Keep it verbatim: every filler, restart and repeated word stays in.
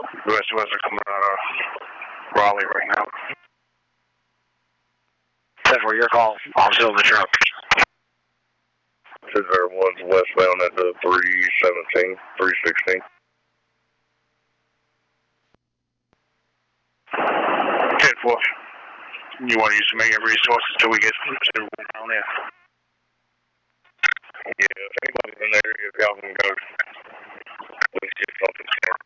The rest of us are coming out of Raleigh right now. That's where your call. I'll still in the truck. Says there was westbound at the three seventeen, three sixteen. ten four. You want to use some A M resources till we get everyone down there? Yeah, if anybody's in the area, if y'all can go, let's get something started.